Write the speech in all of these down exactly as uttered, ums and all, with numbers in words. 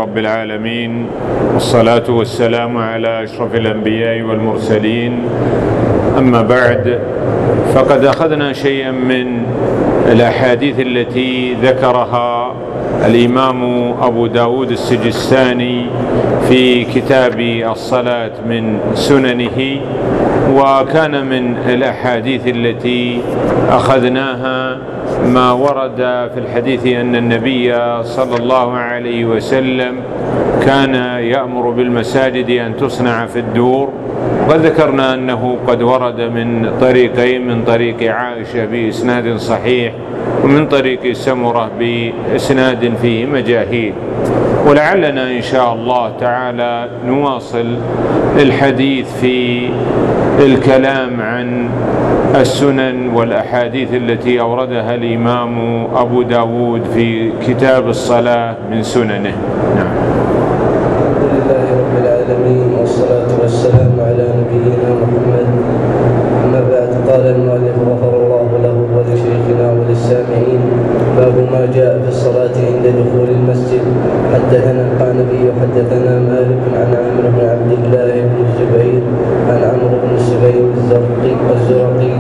رب العالمين، والصلاة والسلام على أشرف الأنبياء والمرسلين. أما بعد، فقد أخذنا شيئا من الأحاديث التي ذكرها الإمام أبو داود السجستاني في كتاب الصلاة من سننه، وكان من الأحاديث التي أخذناها ما ورد في الحديث أن النبي صلى الله عليه وسلم كان يأمر بالمساجد أن تصنع في الدور، وذكرنا أنه قد ورد من طريقين، من طريق عائشة بإسناد صحيح، ومن طريق سمرة بإسناد فيه مجاهيل. ولعلنا إن شاء الله تعالى نواصل الحديث في الكلام عن السنن والأحاديث التي أوردها الإمام أبو داود في كتاب الصلاة من سننه. نعم. الحمد لله رب العالمين، والصلاة والسلام على نبينا محمد. أما بعد، قال المؤلف غفر الله له ولشيخنا وللسامعين: باب ما جاء في الصلاة عند دخول المسجد. حدثنا القعنبي حدثنا مالك عن عمرو بن عبد الله بن الزبير عن عمرو بن الزبير الزرقي الزرقي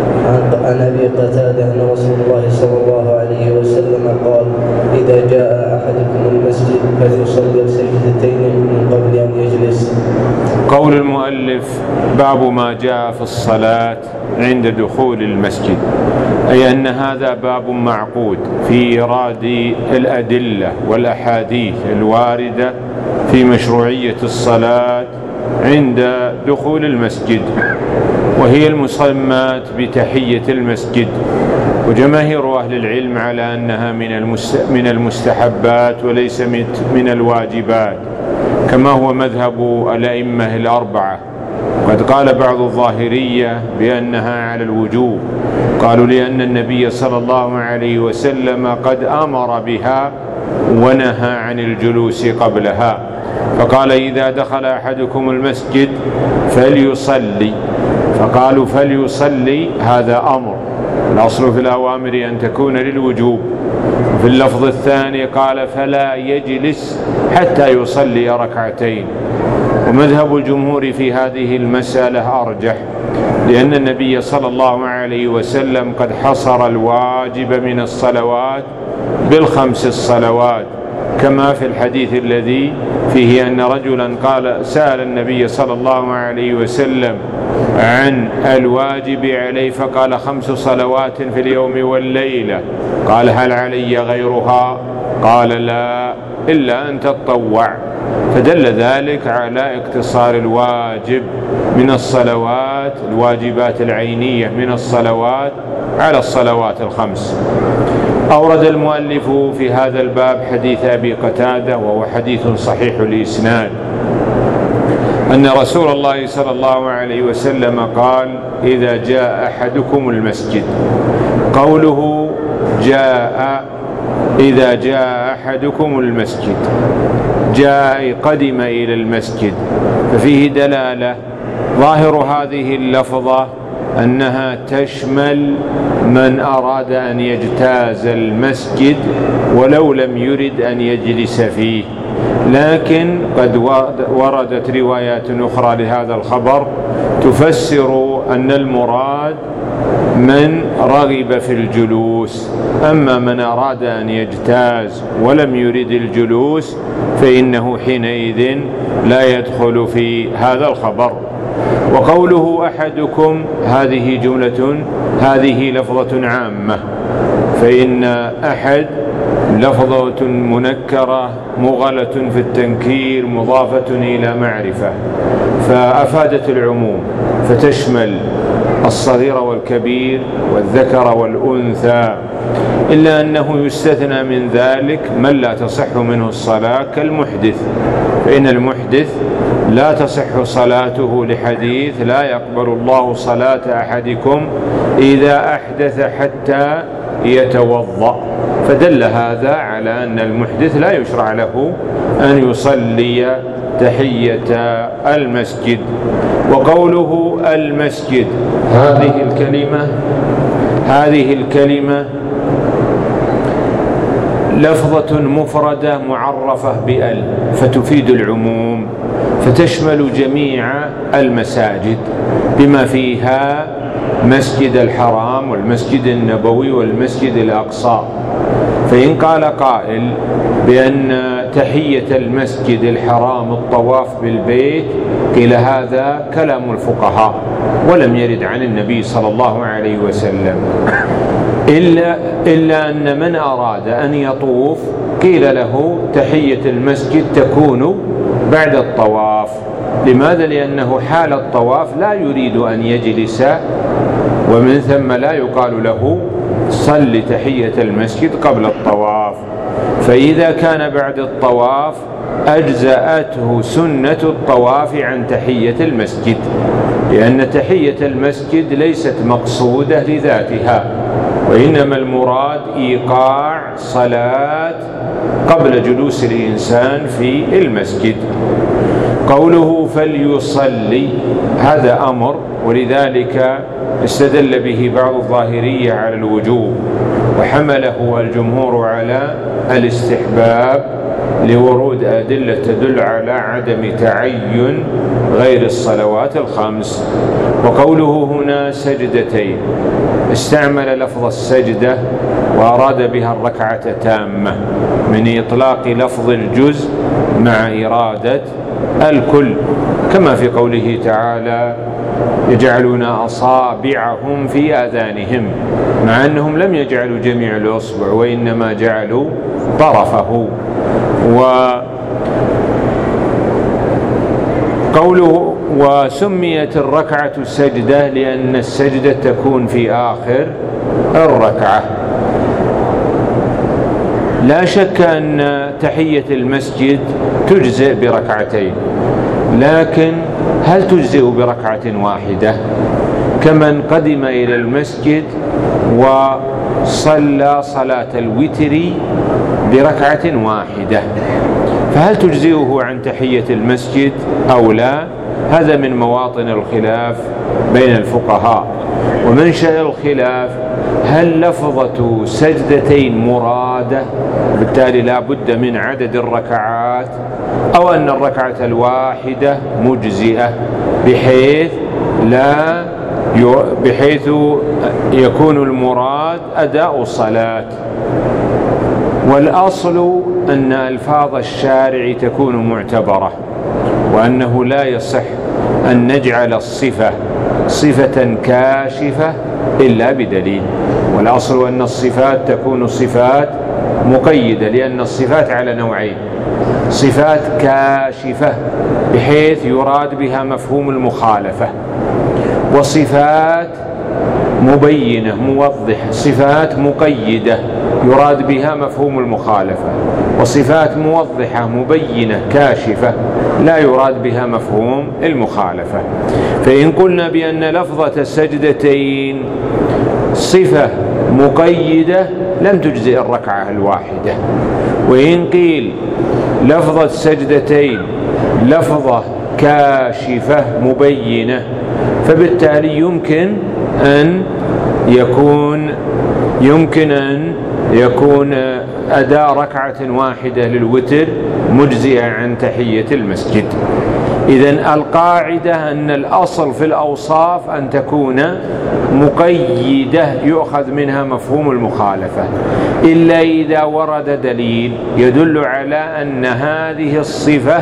عن أبي قتادة أن رسول الله صلى الله عليه وسلم قال: إذا جاء أحدكم المسجد فليصلي سجدتين من قبل أن يجلس. قول المؤلف: باب ما جاء في الصلاة عند دخول المسجد، أي أن هذا باب معقود في إيراد الأدلة والأحاديث الواردة في مشروعية الصلاة عند دخول المسجد، وهي المسمات بتحية المسجد. وجماهير أهل العلم على أنها من المستحبات وليس من الواجبات، كما هو مذهب الأئمة الأربعة. قد قال بعض الظاهرية بأنها على الوجوب، قالوا لأن النبي صلى الله عليه وسلم قد أمر بها ونهى عن الجلوس قبلها، فقال: إذا دخل أحدكم المسجد فليصلي، فقالوا فليصلي هذا أمر، الأصل في الأوامر أن تكون للوجوب. في اللفظ الثاني قال: فلا يجلس حتى يصلي ركعتين. ومذهب الجمهور في هذه المسألة أرجح، لأن النبي صلى الله عليه وسلم قد حصر الواجب من الصلوات بالخمس الصلوات، كما في الحديث الذي فيه أن رجلا قال سأل النبي صلى الله عليه وسلم عن الواجب عليه، فقال: خمس صلوات في اليوم والليلة. قال: هل علي غيرها؟ قال: لا، إلا أن تتطوع. فدل ذلك على اقتصار الواجب من الصلوات، الواجبات العينية من الصلوات، على الصلوات الخمس. أورد المؤلف في هذا الباب حديث أبي قتادة، وهو حديث صحيح الإسناد، أن رسول الله صلى الله عليه وسلم قال: إذا جاء أحدكم المسجد. قوله جاء، إذا جاء أحدكم المسجد، جاء قدم إلى المسجد، ففيه دلالة. ظاهر هذه اللفظة أنها تشمل من أراد أن يجتاز المسجد ولو لم يرد أن يجلس فيه، لكن قد وردت روايات أخرى لهذا الخبر تفسر أن المراد من رغب في الجلوس. أما من أراد أن يجتاز ولم يرد الجلوس فإنه حينئذ لا يدخل في هذا الخبر. وقوله أحدكم هذه جملة، هذه لفظة عامة، فإن أحد لفظة منكرة مغلة في التنكير مضافة إلى معرفة، فأفادت العموم، فتشمل الصغير والكبير والذكر والأنثى، إلا أنه يستثنى من ذلك من لا تصح منه الصلاة كالمحدث، فإن المحدث لا تصح صلاته لحديث: لا يقبل الله صلاة أحدكم إذا أحدث حتى يتوضأ. فدل هذا على أن المحدث لا يشرع له أن يصلي تحية المسجد. وقوله المسجد، هذه الكلمة هذه الكلمة لفظة مفردة معرفة بأل فتفيد العموم، فتشمل جميع المساجد بما فيها مسجد الحرام والمسجد النبوي والمسجد الأقصى. فإن قال قائل بأن تحية المسجد الحرام الطواف بالبيت، قيل هذا كلام الفقهاء ولم يرد عن النبي صلى الله عليه وسلم، إلا, إلا أن من أراد أن يطوف قيل له تحية المسجد تكون بعد الطواف. لماذا؟ لأنه حال الطواف لا يريد أن يجلس، ومن ثم لا يقال له صل تحية المسجد قبل الطواف. فإذا كان بعد الطواف أجزأته سنة الطواف عن تحية المسجد، لأن تحية المسجد ليست مقصودة لذاتها، وإنما المراد إيقاع صلاة قبل جلوس الإنسان في المسجد. قوله فليصلي هذا أمر، ولذلك استدل به بعض الظاهرية على الوجوب، وحمله الجمهور على الاستحباب لورود أدلة تدل على عدم تعين غير الصلوات الخمس. وقوله هنا سجدتين استعمل لفظ السجدة وأراد بها الركعة تامة من إطلاق لفظ الجزء مع إرادة الكل، كما في قوله تعالى يجعلون أصابعهم في آذانهم، مع أنهم لم يجعلوا جميع الأصبع وإنما جعلوا طرفه. وقوله وسميت الركعة سجدة لأن السجدة تكون في آخر الركعة. لا شك أن تحية المسجد تجزئ بركعتين، لكن هل تجزئ بركعة واحدة؟ كمن قدم إلى المسجد وصلى صلاة الوتر بركعة واحدة، فهل تجزئه عن تحية المسجد أو لا؟ هذا من مواطن الخلاف بين الفقهاء. ومنشأ الخلاف هل لفظة سجدتين مرادة بالتالي لا بد من عدد الركعات، أو أن الركعة الواحدة مجزئة بحيث لا بحيث يكون المراد أداء الصلاة. والأصل أن ألفاظ الشارع تكون معتبرة، وأنه لا يصح أن نجعل الصفة صفة كاشفة إلا بدليل. والأصل أن الصفات تكون صفات مقيدة، لأن الصفات على نوعين: صفات كاشفة بحيث يراد بها مفهوم المخالفة، وصفات مبينة موضحة، صفات مقيدة يراد بها مفهوم المخالفة، وصفات موضحة مبينة كاشفة لا يراد بها مفهوم المخالفة. فإن قلنا بأن لفظة السجدتين صفة مقيدة لم تجزئ الركعة الواحدة، وإن قيل لفظة سجدتين لفظة كاشفة مبينة فبالتالي يمكن أن يكون يمكن أن يكون أداء ركعة واحدة للوتر مجزئة عن تحية المسجد. إذن القاعدة أن الأصل في الأوصاف أن تكون مقيدة يؤخذ منها مفهوم المخالفة، إلا إذا ورد دليل يدل على أن هذه الصفة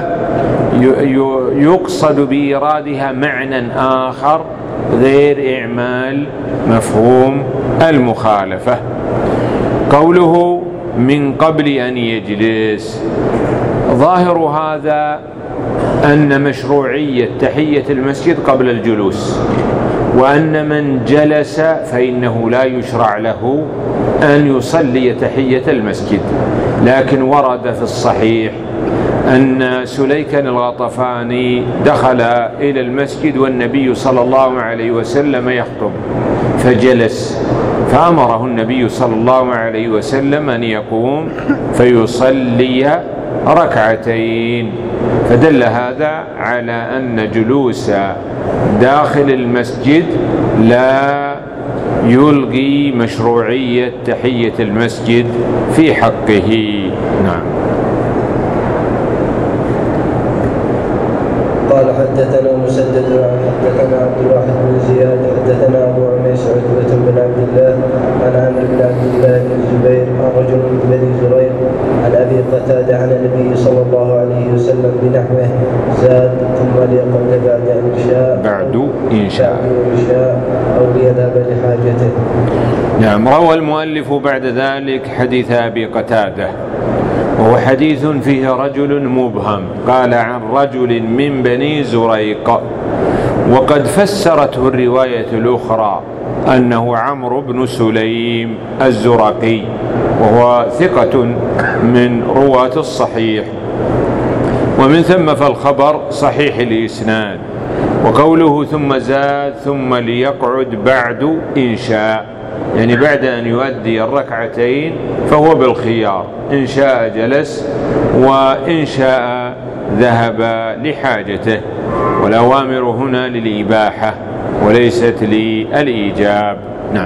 يقصد بإيرادها معنى آخر غير إعمال مفهوم المخالفة. قوله من قبل أن يجلس، ظاهر هذا أن مشروعية تحية المسجد قبل الجلوس، وأن من جلس فإنه لا يشرع له أن يصلي تحية المسجد. لكن ورد في الصحيح أن سليكا الغطفاني دخل إلى المسجد والنبي صلى الله عليه وسلم يخطب فجلس، فأمره النبي صلى الله عليه وسلم أن يقوم فيصلي ركعتين، فدل هذا على أن جلوس داخل المسجد لا يلغي مشروعية تحية المسجد في حقه. نعم. قال حدثنا مسدد حدثنا عبد الواحد بن زياد حدثنا ابو عميس عتبة بن عبد الله عن عامر بن عبد الله بن الزبير عن رجل من بني زريق عن ابي قتادة عن النبي صلى الله عليه وسلم بنحوه زاد ثم ليقل بعد ان شاء بعد ان شاء او ليذهب لحاجته. نعم. روى المؤلف بعد ذلك حديث ابي قتادة، وهو حديث فيه رجل مبهم، قال عن رجل من بني زريق، وقد فسرته الرواية الأخرى أنه عمرو بن سليم الزرقي، وهو ثقة من رواة الصحيح، ومن ثم فالخبر صحيح الإسناد. وقوله ثم زاد ثم ليقعد بعد إن شاء، يعني بعد أن يؤدي الركعتين فهو بالخيار، إن شاء جلس وإن شاء ذهب لحاجته، والأوامر هنا للإباحة وليست للإيجاب. نعم.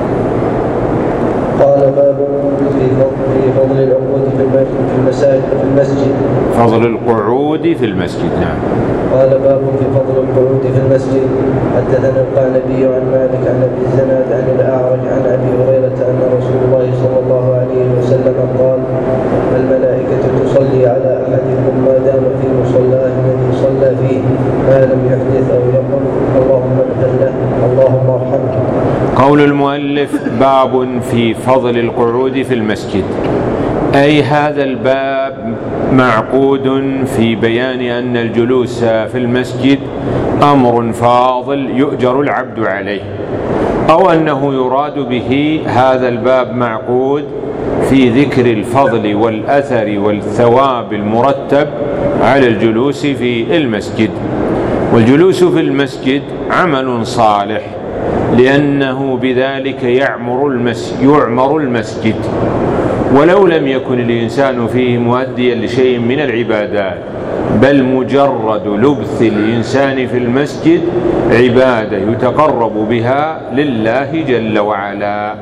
قال باب في فضل العقود في المساجد في المسجد فضل القعود في المسجد. نعم. قال باب في فضل القعود في المسجد. حدثنا القعنبي عن مالك عن ابي الزناد عن الاعرج عن ابي هريره ان رسول الله صلى الله عليه وسلم قال: الملائكه تصلي على احدكم ما دام في مصلاه الذي صلى فيه ما لم يحدث او يقل اللهم اغفر له اللهم ارحمه. قول المؤلف باب في فضل القعود في المسجد، أي هذا الباب معقود في بيان أن الجلوس في المسجد أمر فاضل يؤجر العبد عليه، أو أنه يراد به هذا الباب معقود في ذكر الفضل والأثر والثواب المرتب على الجلوس في المسجد. والجلوس في المسجد عمل صالح، لأنه بذلك يعمر المسجد, يعمر المسجد ولو لم يكن الإنسان فيه مؤديا لشيء من العبادات، بل مجرد لبث الإنسان في المسجد عبادة يتقرب بها لله جل وعلا.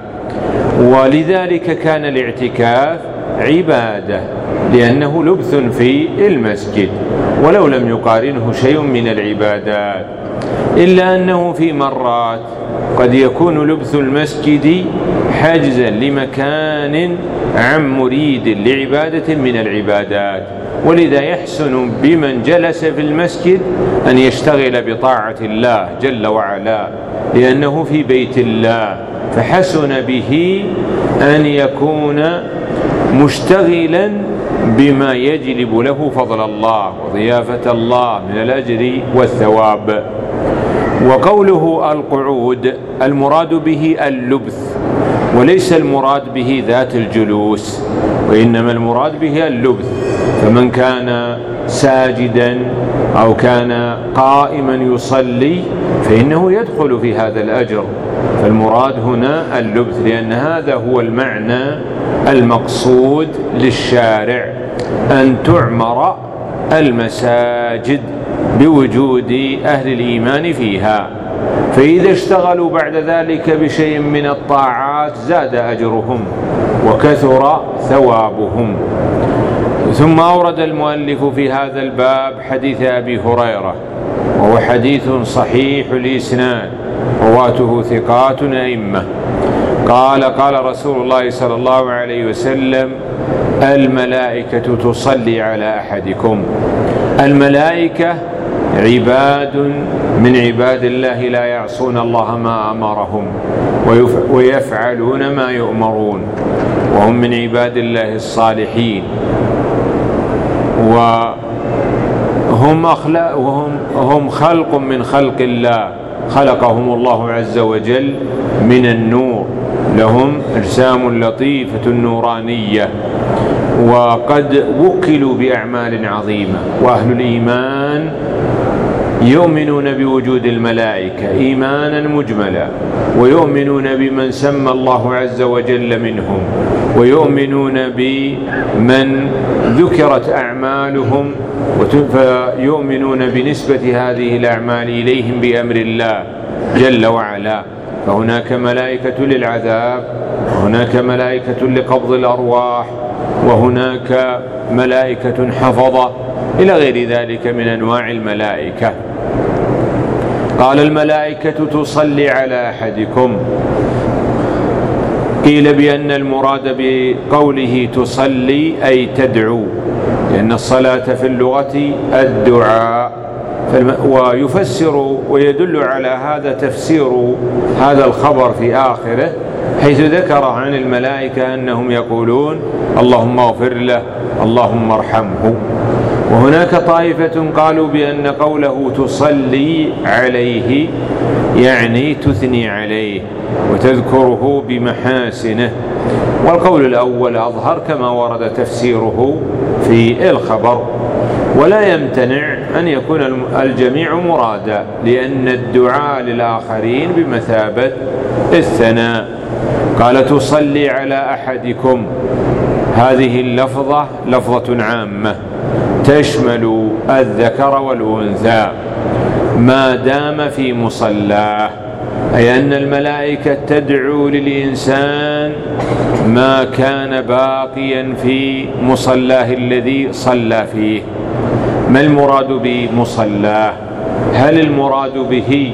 ولذلك كان الاعتكاف عبادة، لأنه لبث في المسجد ولو لم يقارنه شيء من العبادات، إلا أنه في مرات قد يكون لبث المسجد حاجزا لمكان عن مريد لعبادة من العبادات، ولذا يحسن بمن جلس في المسجد أن يشتغل بطاعة الله جل وعلا، لأنه في بيت الله، فحسن به أن يكون مشتغلا بما يجلب له فضل الله وضيافة الله من الأجر والثواب. وقوله القعود المراد به اللبث، وليس المراد به ذات الجلوس، وإنما المراد به اللبث. فمن كان ساجدا أو كان قائما يصلي فإنه يدخل في هذا الأجر، فالمراد هنا اللبث، لأن هذا هو المعنى المقصود للشارع، أن تعمر المساجد بوجود أهل الإيمان فيها، فإذا اشتغلوا بعد ذلك بشيء من الطاعات زاد أجرهم وكثر ثوابهم. ثم أورد المؤلف في هذا الباب حديث أبي هريرة، وهو حديث صحيح الإسناد، رواته ثقات أئمة. قال قال رسول الله صلى الله عليه وسلم: الملائكة تصلي على أحدكم. الملائكة عباد من عباد الله لا يعصون الله ما أمرهم ويفعلون ما يؤمرون، وهم من عباد الله الصالحين، وهم أخلاق وهم هم خلق من خلق الله، خلقهم الله عز وجل من النور، لهم أجسام لطيفة نورانية، وقد وكلوا بأعمال عظيمة. وأهل الإيمان يؤمنون بوجود الملائكة إيمانا مجملا، ويؤمنون بمن سمى الله عز وجل منهم، ويؤمنون بمن ذكرت أعمالهم، فيؤمنون بنسبة هذه الأعمال إليهم بأمر الله جل وعلا. فهناك ملائكة للعذاب، وهناك ملائكة لقبض الأرواح، وهناك ملائكة حفظة إلى غير ذلك من أنواع الملائكة. قال الملائكة تصلي على أحدكم. قيل بأن المراد بقوله تصلي أي تدعو، لأن الصلاة في اللغة الدعاء، ويفسر ويدل على هذا تفسير هذا الخبر في آخره، حيث ذكر عن الملائكة أنهم يقولون اللهم اغفر له، اللهم ارحمه. وهناك طائفة قالوا بأن قوله تصلي عليه يعني تثني عليه وتذكره بمحاسنه، والقول الأول أظهر كما ورد تفسيره في الخبر. ولا يمتنع أن يكون الجميع مرادا، لأن الدعاء للآخرين بمثابة الثناء. قال تصلي على أحدكم، هذه اللفظة لفظة عامة تشمل الذكر والأنثى ما دام في مصلاه، أي أن الملائكة تدعو للإنسان ما كان باقيا في مصلاه الذي صلى فيه. ما المراد بمصلاه؟ هل المراد به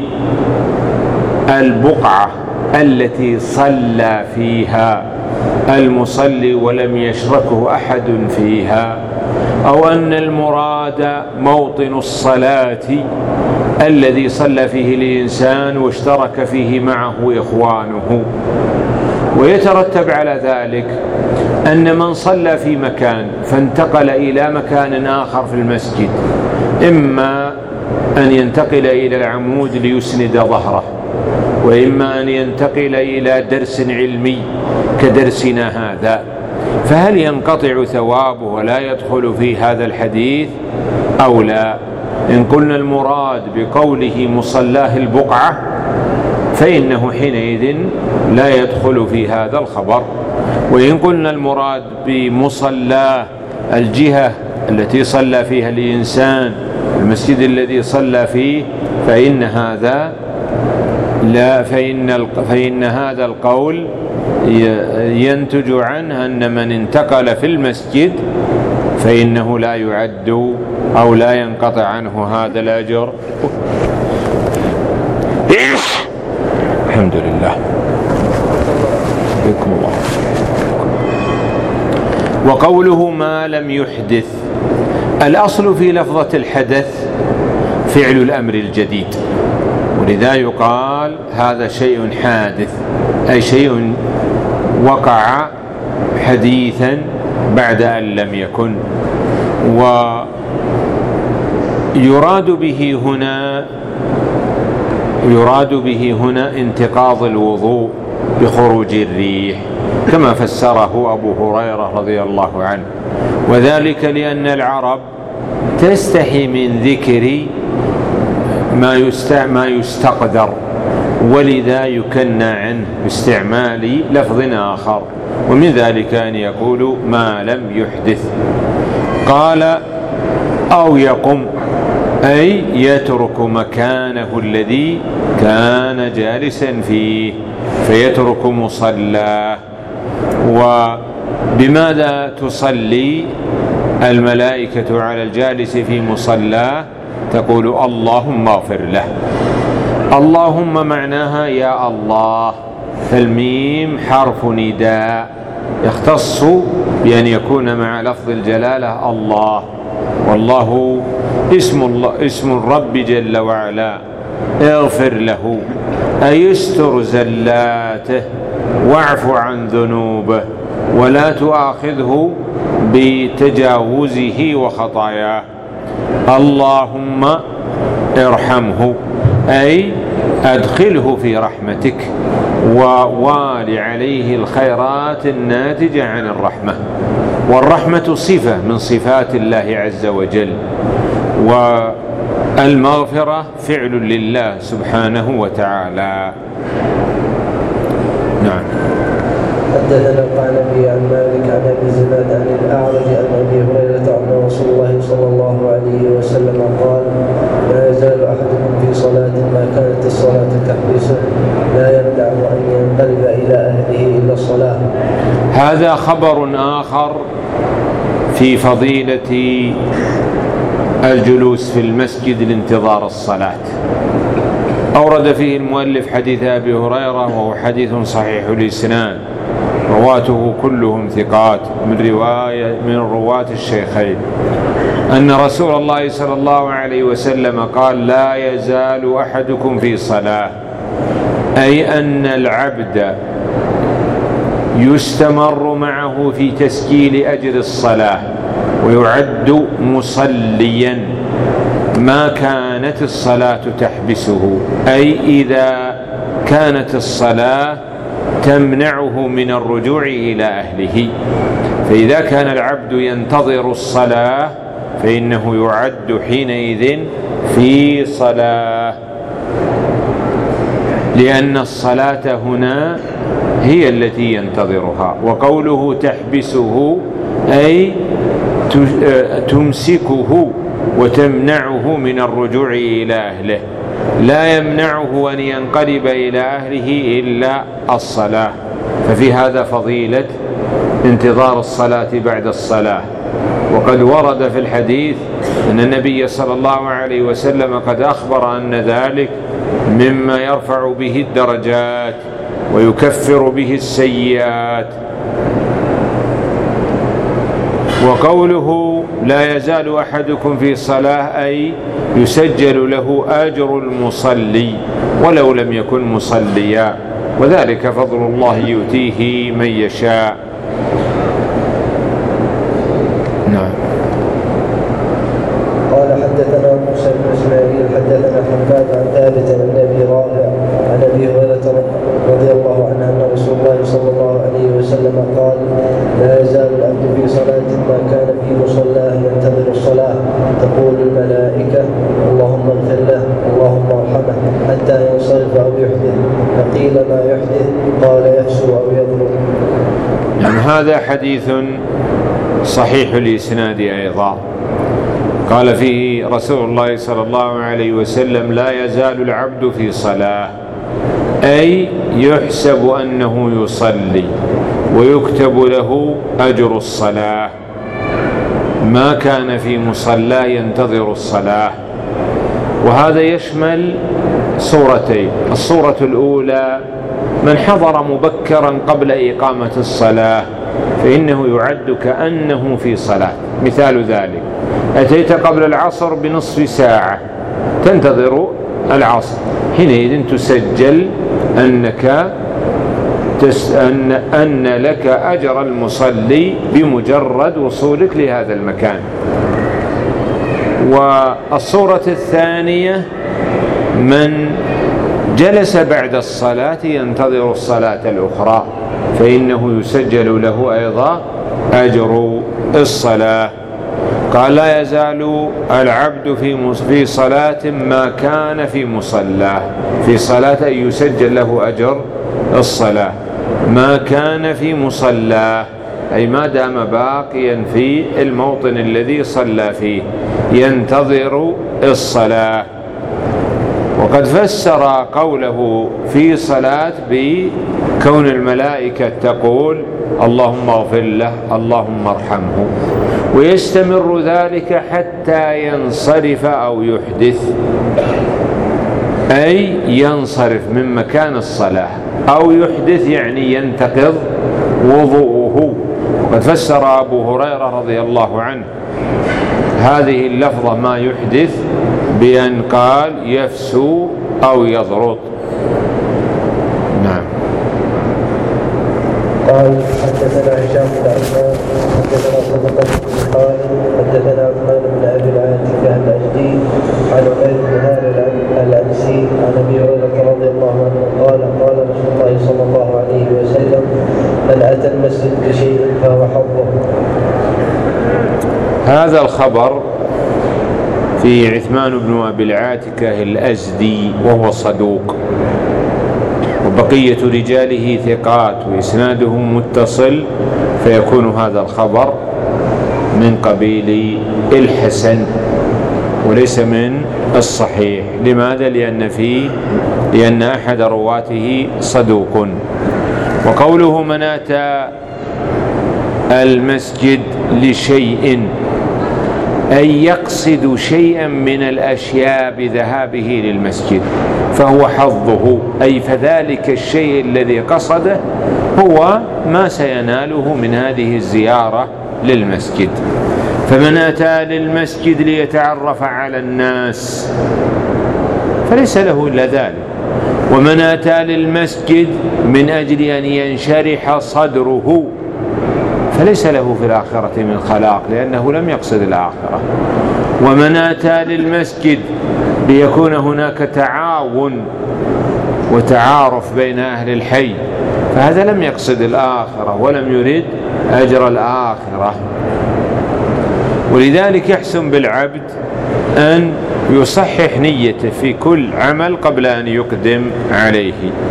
البقعة التي صلى فيها المصلي ولم يشركه أحد فيها، أو أن المراد موطن الصلاة الذي صلى فيه الإنسان واشترك فيه معه إخوانه؟ ويترتب على ذلك أن من صلى في مكان فانتقل إلى مكان آخر في المسجد، إما أن ينتقل إلى العمود ليسند ظهره، وإما أن ينتقل إلى درس علمي كدرسنا هذا، فهل ينقطع ثوابه ولا يدخل في هذا الحديث أو لا؟ إن قلنا المراد بقوله مصلاه البقعة فإنه حينئذ لا يدخل في هذا الخبر. وإن قلنا المراد بمصلاه الجهة التي صلى فيها الإنسان، المسجد الذي صلى فيه، فإن هذا لا فإن, فإن هذا القول ينتج عنه أن من انتقل في المسجد فإنه لا يعد أو لا ينقطع عنه هذا الأجر. الحمد لله. بكم الله. وقوله ما لم يحدث، الأصل في لفظة الحدث فعل الأمر الجديد، ولذا يقال هذا شيء حادث، أي شيء وقع حديثا بعد أن لم يكن. ويراد به هنا يراد به هنا انتقاض الوضوء بخروج الريح، كما فسره أبو هريرة رضي الله عنه، وذلك لأن العرب تستحي من ذكر ما يستقدر، ولذا يكنى عنه باستعمال لفظ آخر، ومن ذلك أن يقول ما لم يحدث. قال أو يقم، أي يترك مكانه الذي كان جالسا فيه فيترك مصلاه. وبماذا تصلي الملائكة على الجالس في مصلاه؟ تقول اللهم اغفر له. اللهم معناها يا الله، فالميم حرف نداء يختص بأن يكون مع لفظ الجلالة الله، والله اسم, الله اسم الرب جل وعلا. اغفر له أي استر زلاته واعف عن ذنوبه ولا تؤاخذه بتجاوزه وخطاياه. اللهم ارحمه أي أدخله في رحمتك ووال عليه الخيرات الناتجة عن الرحمة، والرحمة صفة من صفات الله عز وجل، والمغفرة فعل لله سبحانه وتعالى. نعم. حدثنا القعنبي عن مالك عن ابي زناد عن الاعرج عن ابي هريره ان رسول الله صلى الله عليه وسلم قال: لا يزال احدكم في صلاه ما كانت الصلاه تحبسه لا يمنعه أن ينقلب إلى أهله إلى الصلاة. هذا خبر آخر في فضيلة الجلوس في المسجد لانتظار الصلاة. أورد فيه المؤلف حديث أبي هريرة وهو حديث صحيح الإسناد، رواته كلهم ثقات من رواية من رواة الشيخين، أن رسول الله صلى الله عليه وسلم قال: لا يزال أحدكم في صلاة، أي أن العبد يستمر معه في تسجيل أجر الصلاة ويعد مصليا ما كانت الصلاة تحبسه، أي إذا كانت الصلاة تمنعه من الرجوع إلى أهله. فإذا كان العبد ينتظر الصلاة فإنه يعد حينئذ في صلاة، لأن الصلاة هنا هي التي ينتظرها. وقوله تحبسه أي تمسكه وتمنعه من الرجوع إلى أهله، لا يمنعه أن ينقلب إلى أهله إلا الصلاة. ففي هذا فضيلة انتظار الصلاة بعد الصلاة. وقد ورد في الحديث أن النبي صلى الله عليه وسلم قد أخبر أن ذلك مما يرفع به الدرجات ويكفر به السيئات. وقوله لا يزال أحدكم في صلاة أي يسجل له أجر المصلي ولو لم يكن مصليا، وذلك فضل الله يؤتيه من يشاء. نعم. قال حدثنا موسى بن اسماعيل حدثنا حماد عن ثابت عن ابي رافع عن ابي هريره رضي الله عنه ان رسول الله صلى الله عليه وسلم قال: لا يزال العبد في صلاه ما كان في مصلاه ينتظر الصلاه، تقول الملائكه: اللهم اغفر له، اللهم ارحمه، حتى ينصرف او يحدث. فقيل: ما يحدث؟ قال: يفسو او يضرب. يعني هذا حديث صحيح الإسناد أيضا. قال فيه رسول الله صلى الله عليه وسلم: لا يزال العبد في صلاة، أي يحسب أنه يصلي ويكتب له أجر الصلاة ما كان في مصلى ينتظر الصلاة. وهذا يشمل صورتين: الصورة الأولى من حضر مبكرا قبل إقامة الصلاة فإنه يعد كأنه في صلاة. مثال ذلك: أتيت قبل العصر بنصف ساعة تنتظر العصر، حينئذ تسجل أنك تس أن, أن لك أجر المصلي بمجرد وصولك لهذا المكان. والصورة الثانية من جلس بعد الصلاة ينتظر الصلاة الأخرى فإنه يسجل له أيضا أجر الصلاة. قال: لا يزال العبد في في صلاة ما كان في مصلاه، في صلاة أن يسجل له أجر الصلاة ما كان في مصلاه، أي ما دام باقيا في الموطن الذي صلى فيه ينتظر الصلاة. وقد فسر قوله في صلاة بكون الملائكة تقول: اللهم اغفر له، اللهم ارحمه، ويستمر ذلك حتى ينصرف أو يحدث، أي ينصرف من مكان الصلاة، أو يحدث يعني ينتقض وضوءه. وقد فسر أبو هريرة رضي الله عنه هذه اللفظة ما يحدث بأن قال: يفسو أو يضرط. نعم. قال: حدثنا هشام بن عثمان حدثنا صدقة بن خالد حدثنا عثمان بن ابي العاتكة الأجدي عن عبيد بن هاري العنسي عن ابي هريرة رضي الله عنه قال: قال رسول الله صلى الله عليه وسلم: من اتى المسجد بشيء فهو حظه. هذا الخبر في عثمان بن ابي العاتكة الأزدي وهو صدوق، وبقية رجاله ثقات وإسناده متصل، فيكون هذا الخبر من قبيل الحسن وليس من الصحيح. لماذا؟ لأن فيه لأن أحد رواته صدوق. وقوله من أتى المسجد لشيء أي يقصد شيئا من الأشياء بذهابه للمسجد فهو حظه، أي فذلك الشيء الذي قصده هو ما سيناله من هذه الزيارة للمسجد. فمن أتى للمسجد ليتعرف على الناس فليس له إلا ذلك، ومن أتى للمسجد من أجل أن ينشرح صدره فليس له في الآخرة من خلاق لأنه لم يقصد الآخرة. ومن أتى للمسجد ليكون هناك تعاون وتعارف بين أهل الحي فهذا لم يقصد الآخرة ولم يريد أجر الآخرة. ولذلك يحسن بالعبد أن يصحح نيته في كل عمل قبل أن يقدم عليه.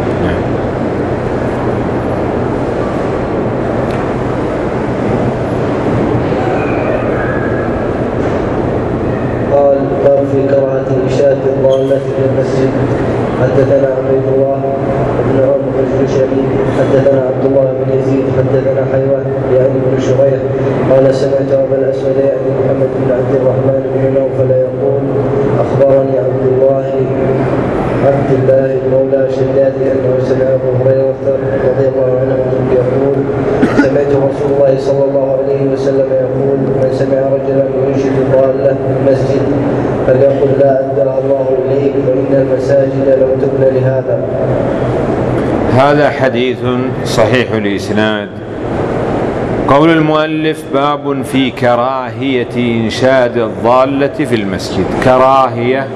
قال باب في كراهة إنشاد الضالة في المسجد. حدثنا عبيد الله بن عمرو الجشمي حدثنا عبد الله بن يزيد حدثنا حيوان يعني بن شريح قال سمعت أبا الأسود يعني محمد بن عبد الرحمن بن نوفل يقول أخبرني عبد الله عبد الله مولى شداد أنه سمع أبو هريرة رضي الله عنه يقول سمعت رسول الله صلى الله عليه وسلم يقول من سمع رجلا ينشد ضالة في المسجد فليقل لا أدى الله إليك فإن المساجد لم تبنى لهذا. هذا حديث صحيح الإسناد. قول المؤلف باب في كراهية إنشاد الضالة في المسجد. كراهية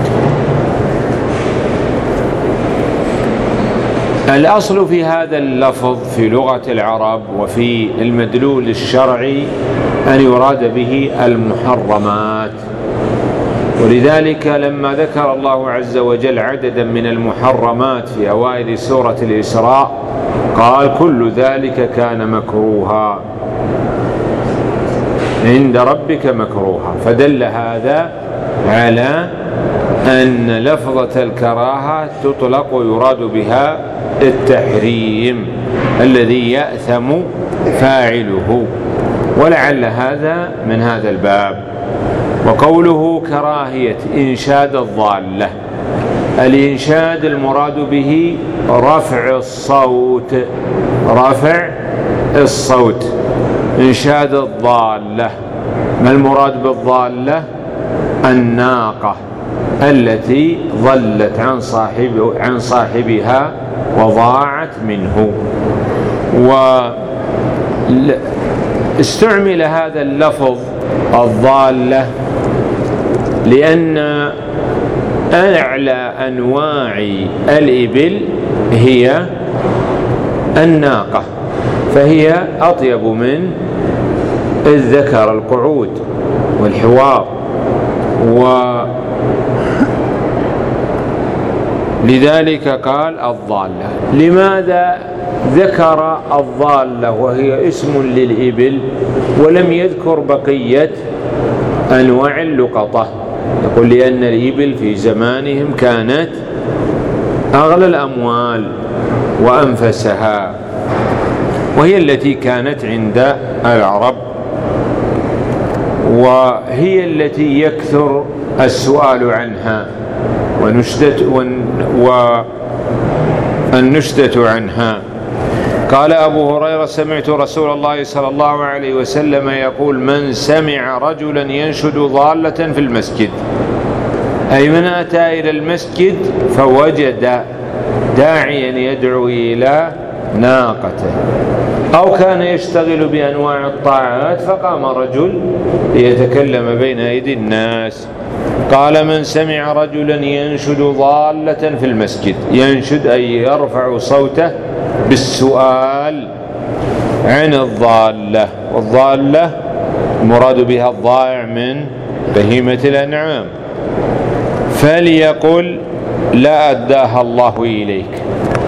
الأصل في هذا اللفظ في لغة العرب وفي المدلول الشرعي أن يراد به المحرمات، ولذلك لما ذكر الله عز وجل عددا من المحرمات في أوائل سورة الإسراء قال كل ذلك كان مكروها عند ربك مكروها، فدل هذا على أن لفظة الكراهة تطلق ويراد بها التحريم الذي يأثم فاعله، ولعل هذا من هذا الباب. وقوله كراهية إنشاد الضالة، الإنشاد المراد به رفع الصوت، رفع الصوت إنشاد الضالة. ما المراد بالضالة؟ الناقة التي ضلت عن صاحب عن صاحبها وضاعت منه. واستعمل هذا اللفظ الضالة لأن أعلى أنواع الإبل هي الناقة، فهي أطيب من الذكر القعود والحوار، ولذلك قال الضالة. لماذا ذكر الضالة وهي اسم للإبل ولم يذكر بقية أنواع اللقطة؟ يقول لأن الإبل في زمانهم كانت أغلى الأموال وأنفسها، وهي التي كانت عند العرب، وهي التي يكثر السؤال عنها والنشدة عنها. قال أبو هريرة سمعت رسول الله صلى الله عليه وسلم يقول من سمع رجلا ينشد ضالة في المسجد، أي من أتى إلى المسجد فوجد داعيا يدعو إلى ناقته، أو كان يشتغل بأنواع الطاعات فقام رجل ليتكلم بين أيدي الناس. قال من سمع رجلا ينشد ضالة في المسجد، ينشد أي يرفع صوته بالسؤال عن الضالة، والضالة المراد بها الضائع من بهيمة الأنعام، فليقل لا أداها الله إليك.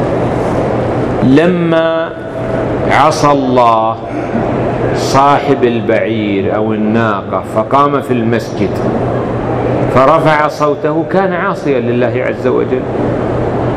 لما عصى الله صاحب البعير أو الناقة فقام في المسجد فرفع صوته كان عاصيا لله عز وجل،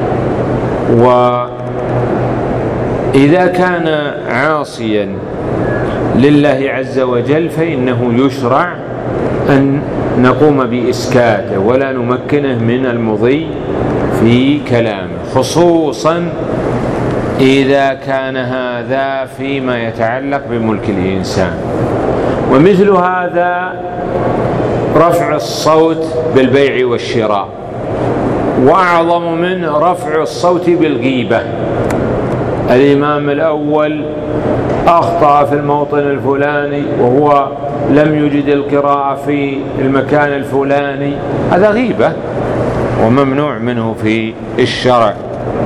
وإذا كان عاصيا لله عز وجل فإنه يشرع أن نقوم بإسكاته ولا نمكنه من المضي في كلامه، خصوصا إذا كان هذا فيما يتعلق بملك الإنسان. ومثل هذا رفع الصوت بالبيع والشراء، وأعظم منه رفع الصوت بالغيبة. الإمام الأول أخطأ في الموطن الفلاني وهو لم يجد القراءة في المكان الفلاني، هذا غيبة وممنوع منه في الشرع.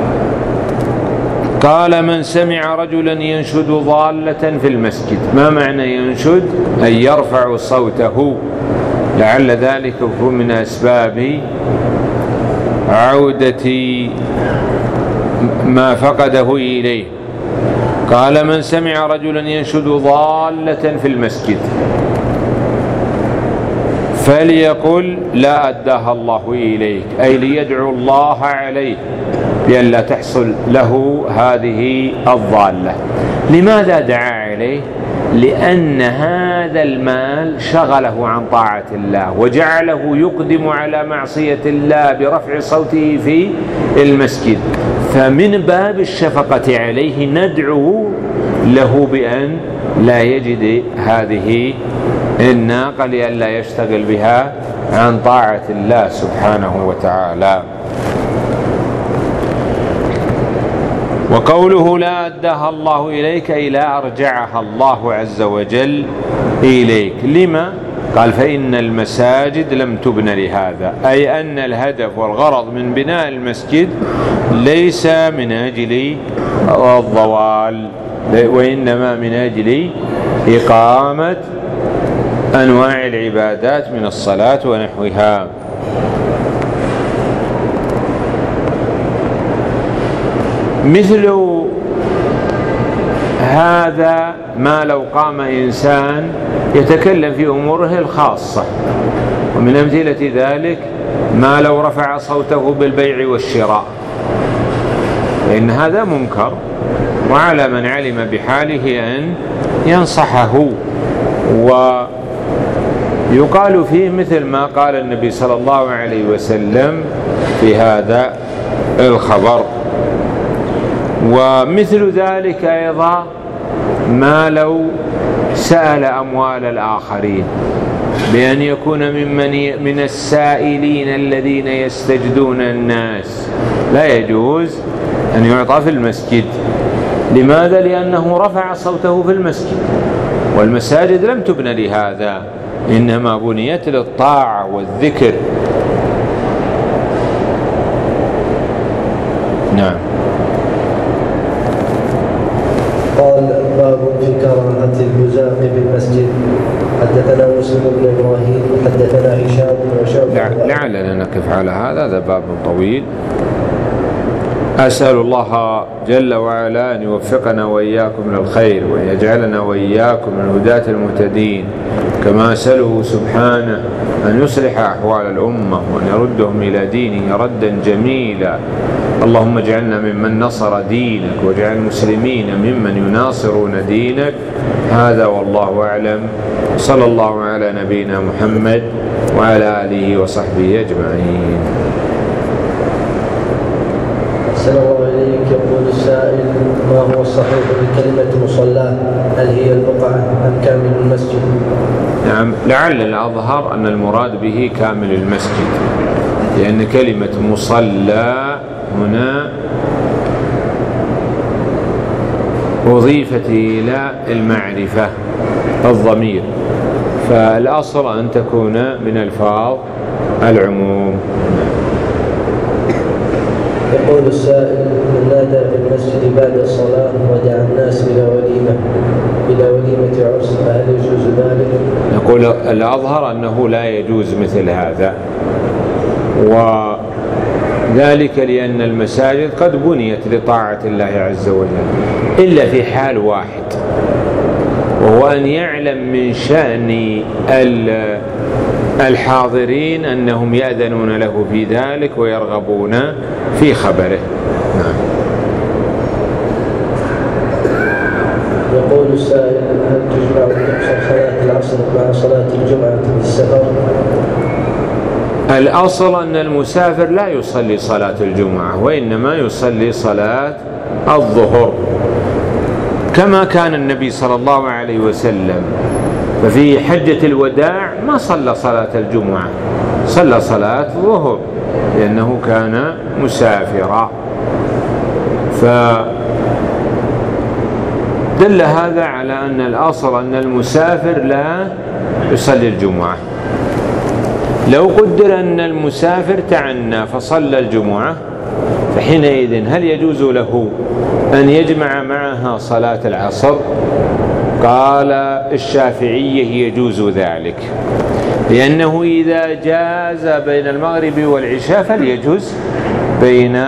قال: من سمع رجلا ينشد ضالة في المسجد. ما معنى ينشد؟ أن يرفع صوته، لعل ذلك يكون من أسباب عودة ما فقده إليه. قال: من سمع رجلا ينشد ضالة في المسجد فليقل لا أداها الله إليك، أي ليدعو الله عليه بأن لا تحصل له هذه الضالة. لماذا دعا عليه؟ لأن هذا المال شغله عن طاعة الله وجعله يقدم على معصية الله برفع صوته في المسجد، فمن باب الشفقة عليه ندعو له بأن لا يجد هذه الناقة لئلا يشتغل بها عن طاعة الله سبحانه وتعالى. وقوله لا أداها الله إليك أي لا أرجعها الله عز وجل إليك. لما؟ قال: فإن المساجد لم تبن لهذا، أي أن الهدف والغرض من بناء المسجد ليس من أجل الضوال، وإنما من أجل إقامة أنواع العبادات من الصلاة ونحوها. مثل هذا ما لو قام إنسان يتكلم في أموره الخاصة، ومن أمثلة ذلك ما لو رفع صوته بالبيع والشراء، فإن هذا منكر، وعلى من علم بحاله أن ينصحه. ويقال فيه مثل ما قال النبي صلى الله عليه وسلم في هذا الخبر. ومثل ذلك أيضا ما لو سأل أموال الآخرين بأن يكون ممن من السائلين الذين يستجدون الناس، لا يجوز أن يعطى في المسجد. لماذا؟ لأنه رفع صوته في المسجد، والمساجد لم تبن لهذا، إنما بنيت للطاعة والذكر. نعم. قال: باب في كراهة البزاق في المسجد. حدثنا مسلم بن إبراهيم حدثنا هشام وشعبة. لعلنا نقف على هذا، هذا باب طويل. أسأل الله جل وعلا أن يوفقنا وإياكم للخير، وأن يجعلنا وإياكم من الهداة المهتدين، كما أسأله سبحانه أن يصلح أحوال الأمة وأن يردهم إلى دينه ردا جميلا. اللهم اجعلنا ممن نصر دينك، واجعل المسلمين ممن يناصرون دينك. هذا والله أعلم. صلى الله على نبينا محمد وعلى آله وصحبه أجمعين. أحسن الله إليك. يقول السائل: ما هو الصحيح بكلمة مصلاه؟ هل هي البقعة أم كامل المسجد؟ نعم، لعل الأظهر أن المراد به كامل المسجد، لأن كلمة مصلى هنا أضيفت إلى المعرفة الضمير، فالأصل أن تكون من ألفاظ العموم. يقول السائل: من نادى في المسجد بعد الصلاة ودعا الناس إلى وليمة إلى وليمة عرس، فهل يجوز ذلك؟ نقول الأظهر أنه لا يجوز مثل هذا، وذلك لأن المساجد قد بنيت لطاعة الله عز وجل، إلا في حال واحد، وهو أن يعلم من شأن الحاضرين أنهم يأذنون له في ذلك ويرغبون في خبره. نعم. يقول السائل: هل تجمع تقصر صلاة العصر مع صلاة الجمعة في السفر؟ الأصل أن المسافر لا يصلي صلاة الجمعة، وإنما يصلي صلاة الظهر كما كان النبي صلى الله عليه وسلم. ففي حجة الوداع ما صلى صلاة الجمعة، صلى صلاة الظهر لأنه كان مسافرا. فدل هذا على أن الأصل أن المسافر لا يصلي الجمعة. لو قدر أن المسافر تعنى فصلى الجمعة، فحينئذ هل يجوز له أن يجمع معها صلاة العصر؟ قال الشافعية يجوز ذلك، لأنه إذا جاز بين المغرب والعشاء فليجوز بين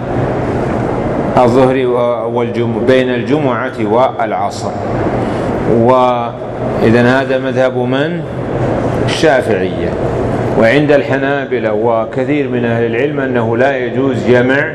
الظهر والجمعة، بين الجمعة والعصر. وإذن هذا مذهب من؟ الشافعية. وعند الحنابلة وكثير من أهل العلم أنه لا يجوز جمع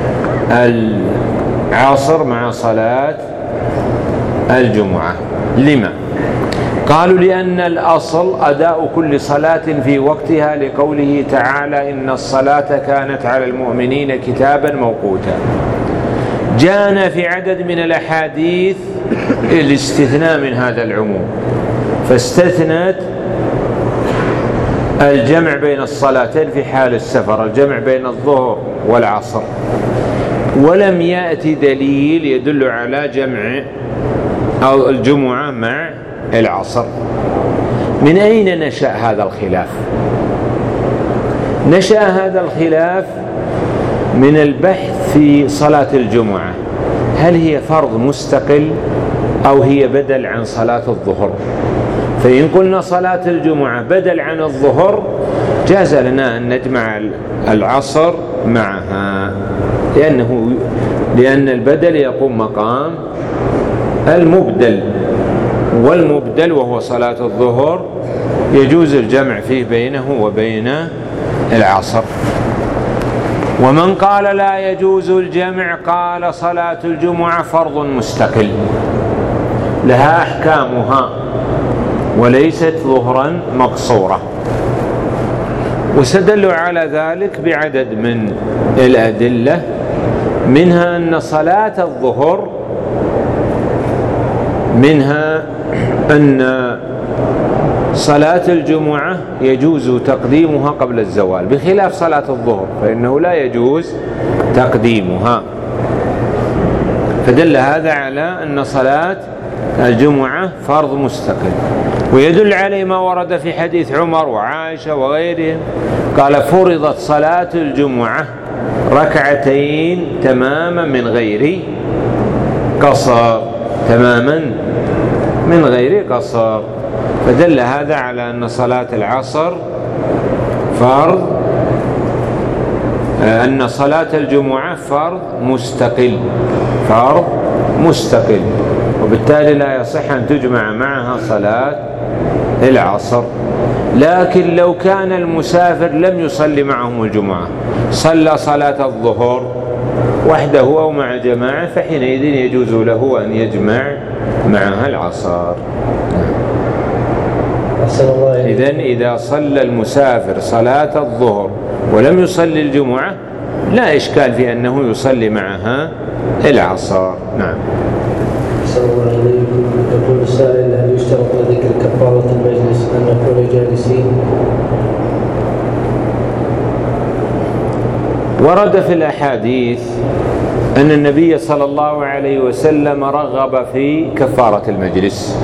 العصر مع صلاة الجمعة. لما؟ قالوا لأن الأصل أداء كل صلاة في وقتها، لقوله تعالى: إن الصلاة كانت على المؤمنين كتابا موقوتا. جاءنا في عدد من الأحاديث الاستثناء من هذا العموم، فاستثنت الجمع بين الصلاتين في حال السفر، الجمع بين الظهر والعصر، ولم يأتي دليل يدل على جمع أو الجمعة مع العصر. من أين نشأ هذا الخلاف؟ نشأ هذا الخلاف من البحث في صلاة الجمعة، هل هي فرض مستقل أو هي بدل عن صلاة الظهر؟ فإن قلنا صلاة الجمعة بدل عن الظهر جاز لنا أن نجمع العصر معها، لأنه لأن البدل يقوم مقام المبدل، والمبدل وهو صلاة الظهر يجوز الجمع فيه بينه وبين العصر. ومن قال لا يجوز الجمع قال صلاة الجمعة فرض مستقل لها أحكامها وليست ظهرا مقصورة. واستدلوا على ذلك بعدد من الأدلة، منها أن صلاة الظهر منها أن صلاة الجمعة يجوز تقديمها قبل الزوال، بخلاف صلاة الظهر فإنه لا يجوز تقديمها. فدل هذا على أن صلاة الجمعة فرض مستقل. ويدل عليه ما ورد في حديث عمر وعائشة وغيرهم، قال: فرضت صلاة الجمعة ركعتين تماما من غير قصر، تماما من غير قصر. فدل هذا على أن صلاة العصر فرض، أن صلاة الجمعة فرض مستقل، فرض مستقل، وبالتالي لا يصح أن تجمع معها صلاة العصر. لكن لو كان المسافر لم يصلي معهم الجمعة، صلى صلاة الظهر وحده أو مع جماعة، فحينئذ يجوز له أن يجمع معها العصر. إذن إذا صلى المسافر صلاة الظهر ولم يصلي الجمعة لا إشكال في أنه يصلي معها العصر. نعم. يقول السائل: هل يشترط لذكر كفارة المجلس أن نكون جالسين؟ ورد في الأحاديث أن النبي صلى الله عليه وسلم رغب في كفارة المجلس: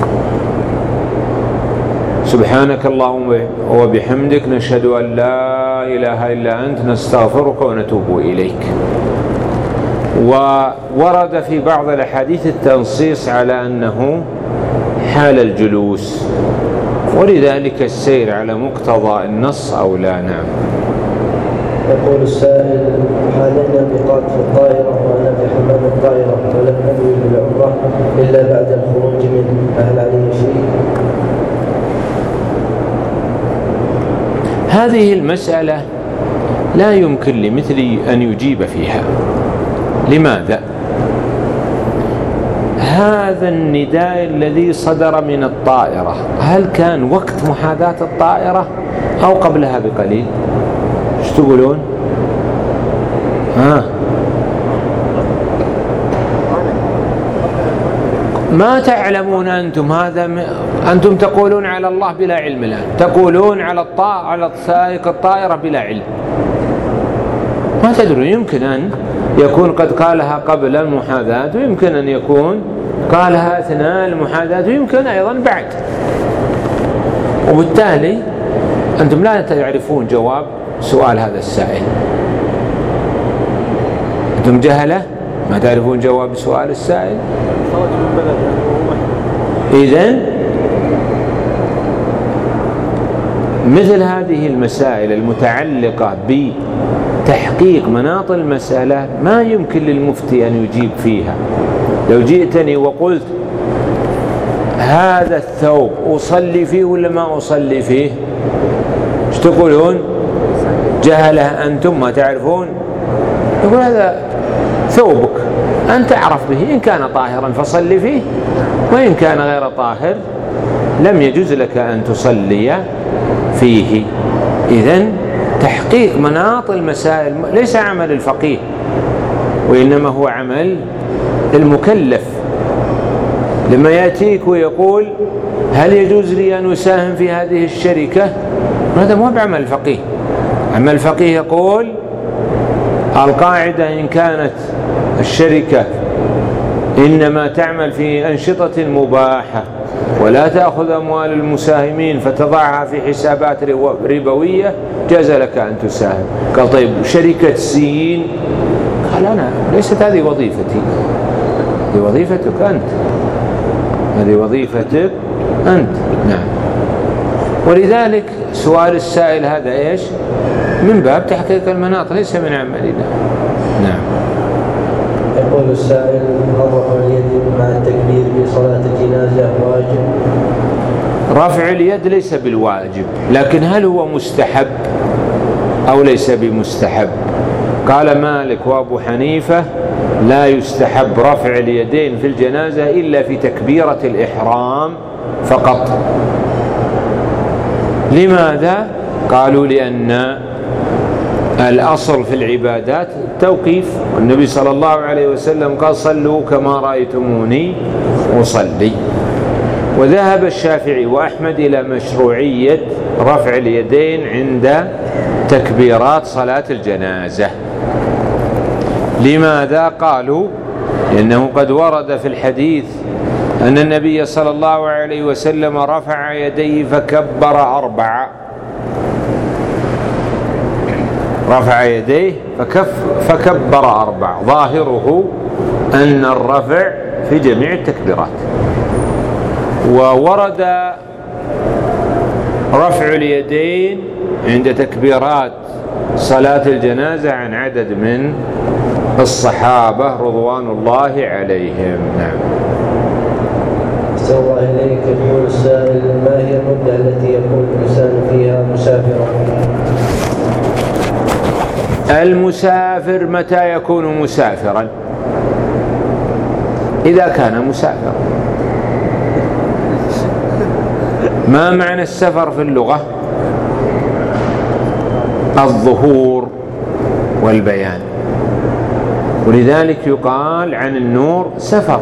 سبحانك اللهم وبحمدك نشهد أن لا إله إلا أنت نستغفرك ونتوب إليك. وورد في بعض الأحاديث التنصيص على أنه حال الجلوس، ولذلك السير على مقتضى النص أو لا. نعم. يقول السائل: حالنا ميقات في الطائرة وأنا في حمام الطائرة ولم أنوي بالعمرة إلا بعد الخروج منه، هل عليه شيء؟ هذه المسألة لا يمكن لمثلي أن يجيب فيها. لماذا؟ هذا النداء الذي صدر من الطائرة هل كان وقت محاذاة الطائرة أو قبلها بقليل؟ ايش تقولون؟ ها ما تعلمون أنتم هذا م... أنتم تقولون على الله بلا علم الآن، تقولون على الطا... على سائق الطائرة بلا علم، ما تدرون. يمكن أن يكون قد قالها قبل المحاذاة، ويمكن أن يكون قالها أثناء المحاذاة، ويمكن أيضا بعد. وبالتالي أنتم لا تعرفون جواب سؤال هذا السائل، أنتم جهلة ما تعرفون جواب سؤال السائل. إذن مثل هذه المسائل المتعلقة بتحقيق مناط المسألة ما يمكن للمفتي أن يجيب فيها. لو جئتني وقلت هذا الثوب أصلي فيه ولا ما أصلي فيه، ايش تقولون؟ جهلة أنتم ما تعرفون. يقول هذا ثوبك أنت تعرف به، إن كان طاهرا فصلي فيه، وإن كان غير طاهر لم يجوز لك أن تصلي فيه. إذن تحقيق مناط المسائل ليس عمل الفقيه، وإنما هو عمل المكلف. لما يأتيك ويقول هل يجوز لي أن أساهم في هذه الشركة، هذا مو بعمل الفقيه. عمل الفقيه يقول القاعدة إن كانت الشركة إنما تعمل في أنشطة مباحة ولا تأخذ أموال المساهمين فتضعها في حسابات ربوية جاز لك أن تساهم. قال طيب شركة سين، قال أنا ليست هذه وظيفتي، هذه وظيفتك أنت، هذه وظيفتك أنت. نعم. ولذلك سؤال السائل هذا إيش؟ من باب تحقيق المناط، ليس من عملنا. نعم. يقول السائل هل رفع اليد مع التكبير في صلاة الجنازة واجب؟ رفع اليد ليس بالواجب، لكن هل هو مستحب أو ليس بمستحب؟ قال مالك وأبو حنيفة لا يستحب رفع اليدين في الجنازة إلا في تكبيرة الإحرام فقط. لماذا؟ قالوا لأن الأصل في العبادات التوقيف، والنبي صلى الله عليه وسلم قال صلوا كما رأيتموني أصلي. وذهب الشافعي وأحمد إلى مشروعية رفع اليدين عند تكبيرات صلاة الجنازة. لماذا؟ قالوا لأنه قد ورد في الحديث أن النبي صلى الله عليه وسلم رفع يديه فكبر أربعة، رفع يديه فكف فكبر أربع، ظاهره أن الرفع في جميع التكبيرات. وورد رفع اليدين عند تكبيرات صلاة الجنازة عن عدد من الصحابة رضوان الله عليهم. نعم. أحسن الله إليك. يقول السائل ما هي المدة التي يكون الإنسان فيها مسافرا؟ المسافر متى يكون مسافرا؟ إذا كان مسافرا. ما معنى السفر في اللغة؟ الظهور والبيان، ولذلك يقال عن النور سفر،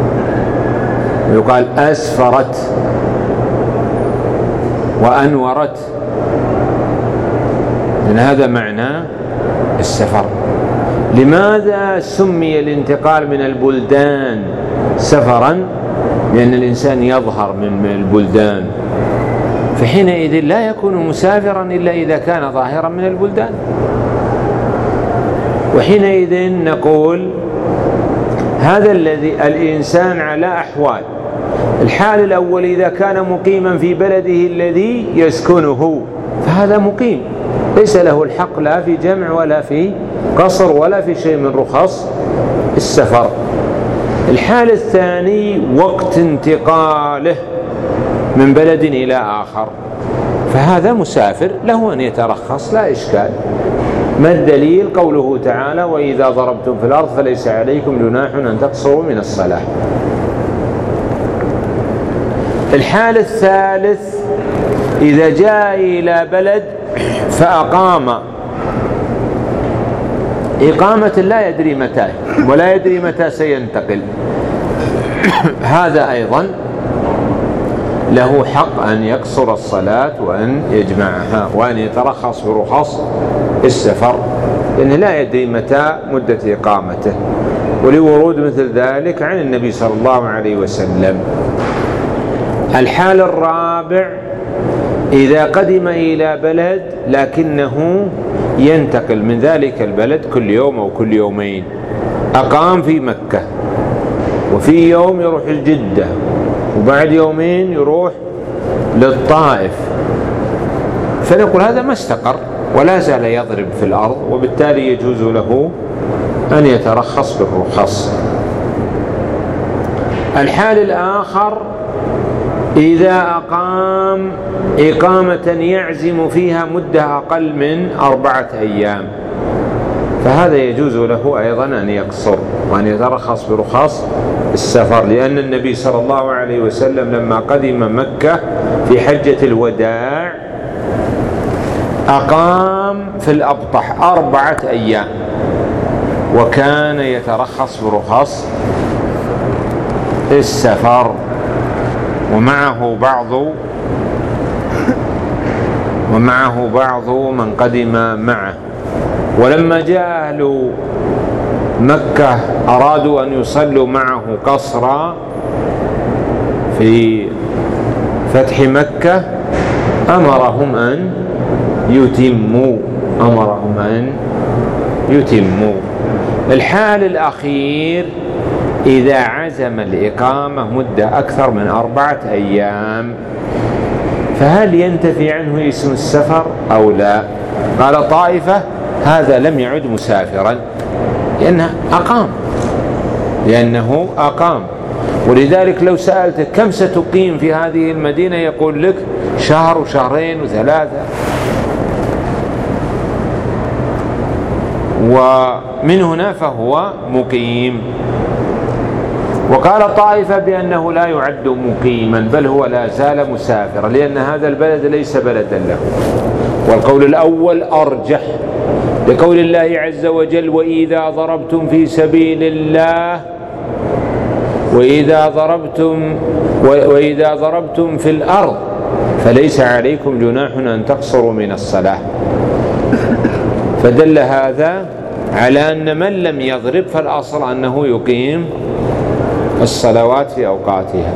يقال أسفرت وأنورت، لأن هذا معنى السفر. لماذا سمي الانتقال من البلدان سفرا؟ لأن الإنسان يظهر من البلدان، فحينئذ لا يكون مسافرا إلا إذا كان ظاهرا من البلدان. وحينئذ نقول هذا الذي الإنسان على أحوال. الحال الأول إذا كان مقيما في بلده الذي يسكنه فهذا مقيم، ليس له الحق لا في جمع ولا في قصر ولا في شيء من رخص السفر. الحال الثاني وقت انتقاله من بلد إلى آخر، فهذا مسافر له أن يترخص لا إشكال. ما الدليل؟ قوله تعالى: وإذا ضربتم في الأرض فليس عليكم جناح أن تقصروا من الصلاة. الحال الثالث: إذا جاء إلى بلد فأقام إقامة لا يدري متى ولا يدري متى سينتقل، هذا أيضا له حق أن يقصر الصلاة وأن يجمعها وأن يترخص برخص السفر، لأنه لا يدري متى مدة إقامته، ولورود مثل ذلك عن النبي صلى الله عليه وسلم. الحال الرابع: إذا قدم إلى بلد لكنه ينتقل من ذلك البلد كل يوم أو كل يومين، أقام في مكة وفي يوم يروح الجدة وبعد يومين يروح للطائف، فنقول هذا ما استقر ولا زال يضرب في الأرض، وبالتالي يجوز له أن يترخص بالرخص. الحال الآخر: إذا أقام إقامة يعزم فيها مدة أقل من أربعة أيام، فهذا يجوز له أيضا أن يقصر وأن يترخص برخص السفر، لأن النبي صلى الله عليه وسلم لما قدم مكة في حجة الوداع أقام في الأبطح أربعة أيام، وكان يترخص برخص السفر، ومعه بعض ومعه بعض من قدم معه. ولما جاء أهل مكة أرادوا أن يصلوا معه قصرا في فتح مكة أمرهم أن يتموا أمرهم أن يتموا. الحال الأخير: إذا عزم الإقامة مدة أكثر من أربعة أيام، فهل ينتفي عنه اسم السفر أو لا؟ قال طائفة: هذا لم يعد مسافرا لأنه أقام لأنه أقام ولذلك لو سألته كم ستقيم في هذه المدينة يقول لك شهر وشهرين وثلاثة، ومن هنا فهو مقيم. وقال طائفة بأنه لا يعد مقيما بل هو لا زال مسافرا، لأن هذا البلد ليس بلدا له. والقول الأول أرجح لقول الله عز وجل: وإذا ضربتم في سبيل الله وإذا ضربتم وإذا ضربتم في الأرض فليس عليكم جناح أن تقصروا من الصلاة. فدل هذا على أن من لم يضرب فالأصل أنه يقيم الصلوات في أوقاتها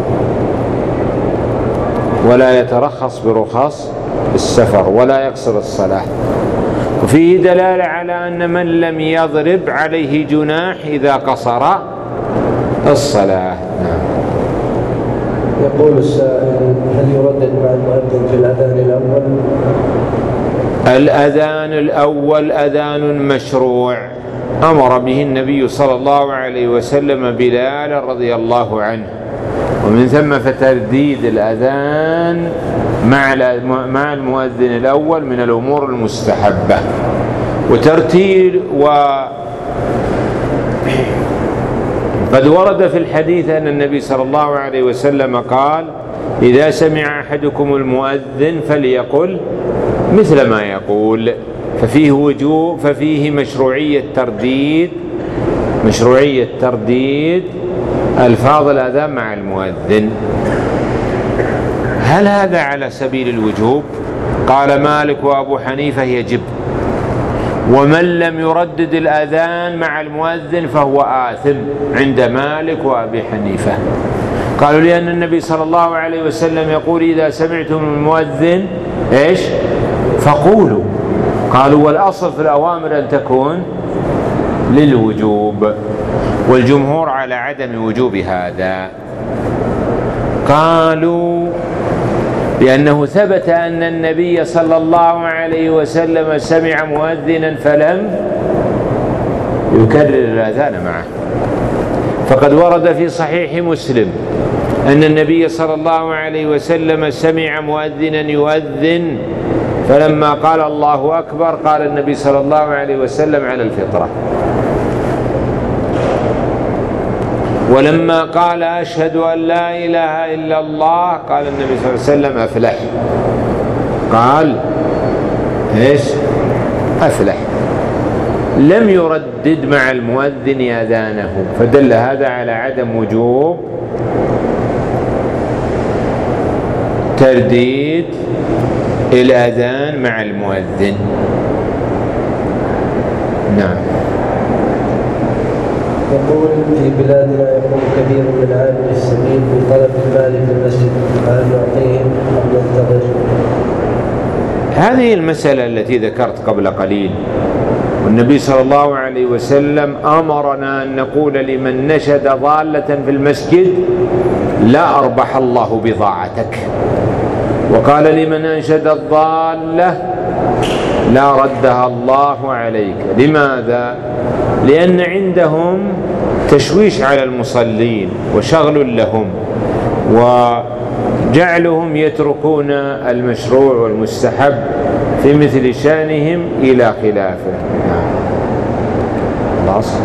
ولا يترخص برخص السفر ولا يقصر الصلاة. وفيه دلالة على أن من لم يضرب عليه جناح إذا قصر الصلاة. نعم. يقول السائل: هل يردد مع المؤذن في الأذان الأول؟ الأذان الأول أذان مشروع أمر به النبي صلى الله عليه وسلم بلال رضي الله عنه، ومن ثم فترديد الأذان مع المؤذن الأول من الأمور المستحبة. وترتيل وقد ورد في الحديث أن النبي صلى الله عليه وسلم قال: إذا سمع أحدكم المؤذن فليقل مثل ما يقول. ففيه وجوب ففيه مشروعية ترديد مشروعية ترديد ألفاظ الأذان مع المؤذن. هل هذا على سبيل الوجوب؟ قال مالك وأبو حنيفة يجب، ومن لم يردد الأذان مع المؤذن فهو آثم عند مالك وأبي حنيفة. قالوا لأن النبي صلى الله عليه وسلم يقول: إذا سمعتم المؤذن إيش فقولوا. قالوا: والأصل في الأوامر أن تكون للوجوب، والجمهور على عدم وجوب هذا. قالوا: لأنه ثبت أن النبي صلى الله عليه وسلم سمع مؤذنا فلم يكرر الأذان معه، فقد ورد في صحيح مسلم أن النبي صلى الله عليه وسلم سمع مؤذنا يؤذن، فلما قال الله أكبر قال النبي صلى الله عليه وسلم على الفطرة. ولما قال أشهد أن لا إله إلا الله قال النبي صلى الله عليه وسلم أفلح. قال إيش؟ أفلح. لم يردد مع المؤذن أذانه، فدل هذا على عدم وجوب ترديد الأذان مع المؤذن. نعم. يقول في بلادنا يقوم كثير من عابر السبيل بطلب المال في المسجد، هل نعطيهم أم ننتظر؟ هذه المسألة التي ذكرت قبل قليل، والنبي صلى الله عليه وسلم أمرنا أن نقول لمن نشد ضالة في المسجد لا أربح الله بضاعتك، وقال لمن أنشد الضالة لا ردها الله عليك. لماذا؟ لأن عندهم تشويش على المصلين وشغل لهم، وجعلهم يتركون المشروع والمستحب في مثل شأنهم إلى خلافه. خلاص.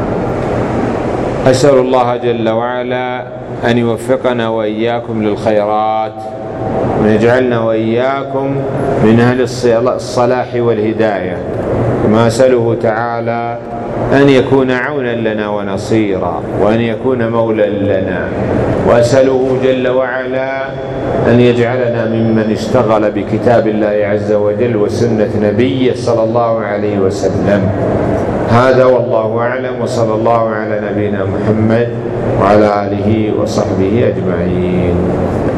أسأل الله جل وعلا أن يوفقنا وإياكم للخيرات، ويجعلنا وإياكم من أهل الصلاح والهداية، كما أسأله تعالى أن يكون عونا لنا ونصيرا، وأن يكون مولا لنا، وأسأله جل وعلا أن يجعلنا ممن اشتغل بكتاب الله عز وجل وسنة نبيه صلى الله عليه وسلم. هذا والله أعلم، وصلى الله على نبينا محمد وعلى آله وصحبه أجمعين.